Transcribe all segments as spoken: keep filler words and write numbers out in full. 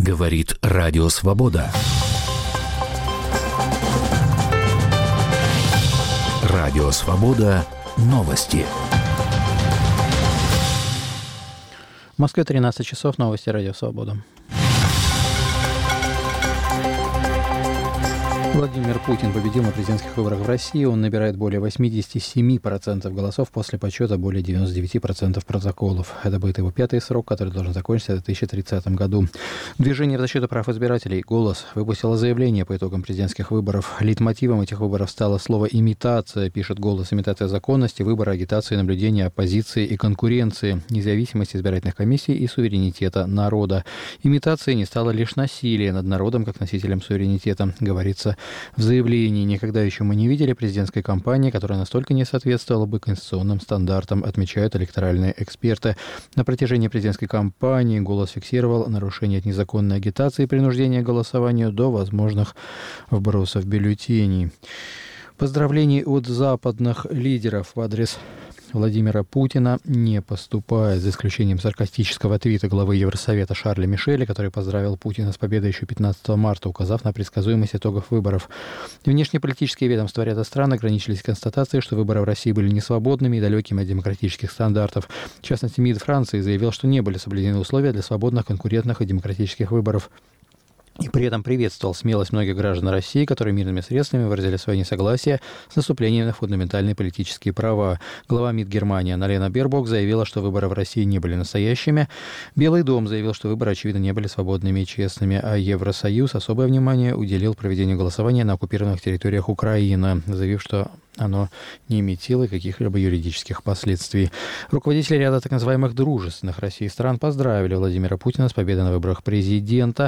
Говорит Радио Свобода. Радио Свобода. Новости. В Москве тринадцать часов. Новости Радио Свобода. Владимир Путин победил на президентских выборах в России. Он набирает более восемьдесят семь процентов голосов после подсчета более девяносто девять процентов протоколов. Это будет его пятый срок, который должен закончиться в две тысячи тридцатом году. Движение в защиту прав избирателей «Голос» выпустило заявление по итогам президентских выборов. Лейтмотивом этих выборов стало слово «имитация», пишет «Голос». Имитация законности, выбора, агитации, наблюдения, оппозиции и конкуренции, независимости избирательных комиссий и суверенитета народа. Имитацией не стало лишь насилие над народом как носителем суверенитета, говорится в заявлении. Никогда еще мы не видели президентской кампании, которая настолько не соответствовала бы конституционным стандартам, отмечают электоральные эксперты. На протяжении президентской кампании «Голос» фиксировал нарушение от незаконной агитации и принуждения к голосованию до возможных вбросов бюллетеней. Поздравлений от западных лидеров в адрес Владимира Путина не поступает, за исключением саркастического твита главы Евросовета Шарля Мишеля, который поздравил Путина с победой еще пятнадцатого марта, указав на предсказуемость итогов выборов. Внешнеполитические ведомства ряда стран ограничились констатацией, что выборы в России были несвободными и далекими от демократических стандартов. В частности, МИД Франции заявил, что не были соблюдены условия для свободных, конкурентных и демократических выборов. И при этом приветствовал смелость многих граждан России, которые мирными средствами выразили свое несогласие с наступлением на фундаментальные политические права. Глава МИД Германии Анна-Лена Бербок заявила, что выборы в России не были настоящими. Белый дом заявил, что выборы, очевидно, не были свободными и честными, а Евросоюз особое внимание уделил проведению голосования на оккупированных территориях Украины, заявив, что оно не имело каких-либо юридических последствий. Руководители ряда так называемых дружественных России стран поздравили Владимира Путина с победой на выборах президента.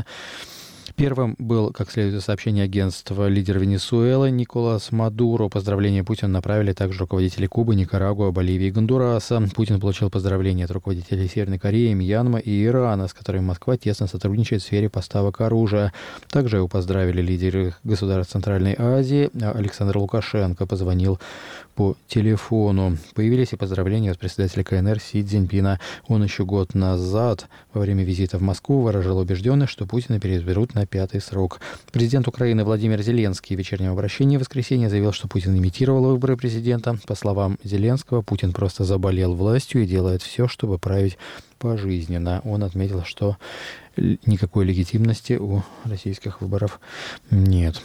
Первым был, как следует из сообщения агентства, лидер Венесуэлы Николас Мадуро. Поздравления Путину направили также руководители Кубы, Никарагуа, Боливии и Гондураса. Путин получил поздравления от руководителей Северной Кореи, Мьянмы и Ирана, с которыми Москва тесно сотрудничает в сфере поставок оружия. Также его поздравили лидеры государств Центральной Азии. Александр Лукашенко позвонил по телефону. Появились и поздравления от председателя КНР Си Цзиньпина. Он еще год назад во время визита в Москву выражал убежденность, что Путина переизберут на пятый срок. Президент Украины Владимир Зеленский в вечернем обращении в воскресенье заявил, что Путин имитировал выборы президента. По словам Зеленского, Путин просто заболел властью и делает все, чтобы править пожизненно. Он отметил, что никакой легитимности у российских выборов нет.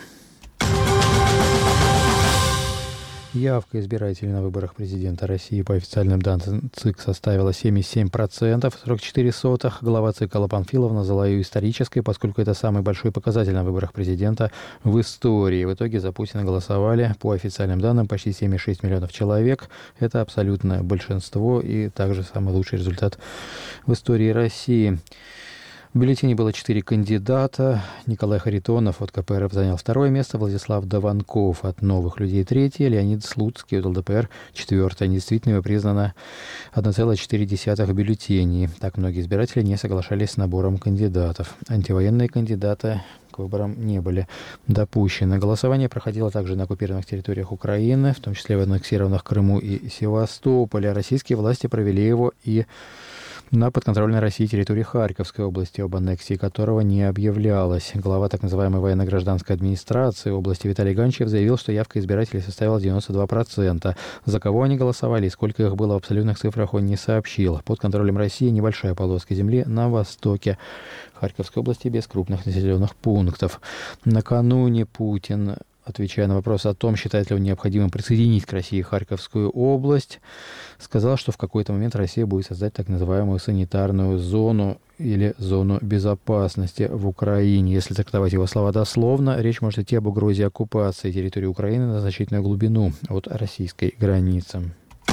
Явка избирателей на выборах президента России по официальным данным ЦИК составила семьдесят семь процентов, сорок четыре сотых. Глава ЦИК Алла Памфилова назвала ее исторической, поскольку это самый большой показатель на выборах президента в истории. В итоге за Путина голосовали, по официальным данным, почти семьдесят шесть миллионов человек. Это абсолютное большинство и также самый лучший результат в истории России. В бюллетене было четыре кандидата. Николай Харитонов от ка пэ эр эф занял второе место, Владислав Дованков от «Новых людей» третье, Леонид Слуцкий от эл дэ пэ эр четвертое. Недействительными признано одна целая четыре десятых бюллетеней. Так многие избиратели не соглашались с набором кандидатов. Антивоенные кандидаты к выборам не были допущены. Голосование проходило также на оккупированных территориях Украины, в том числе в аннексированных Крыму и Севастополе. Российские власти провели его и на подконтрольной России территории Харьковской области, об аннексии которого не объявлялось. Глава так называемой военно-гражданской администрации области Виталий Ганчев заявил, что явка избирателей составила девяносто два процента. За кого они голосовали и сколько их было в абсолютных цифрах, он не сообщил. Под контролем России небольшая полоска земли на востоке Харьковской области без крупных населенных пунктов. Накануне Путин, отвечая на вопрос о том, считает ли он необходимым присоединить к России Харьковскую область, сказал, что в какой-то момент Россия будет создать так называемую санитарную зону или зону безопасности в Украине. Если трактовать его слова дословно, речь может идти об угрозе оккупации территории Украины на значительную глубину от российской границы.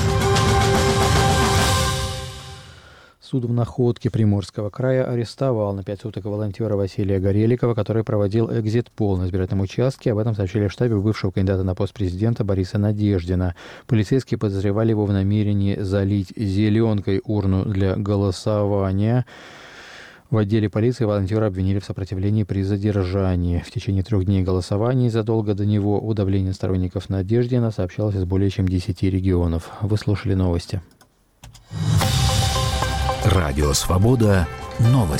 Суд в Находке Приморского края арестовал на пять суток волонтера Василия Гореликова, который проводил экзит-пол на избирательном участке. Об этом сообщили в штабе бывшего кандидата на пост президента Бориса Надеждина. Полицейские подозревали его в намерении залить зеленкой урну для голосования. В отделе полиции волонтера обвинили в сопротивлении при задержании. В течение трех дней голосований задолго до него о давлении сторонников Надеждина сообщалось из более чем десяти регионов. Вы слушали новости. Радио Свобода. Новости.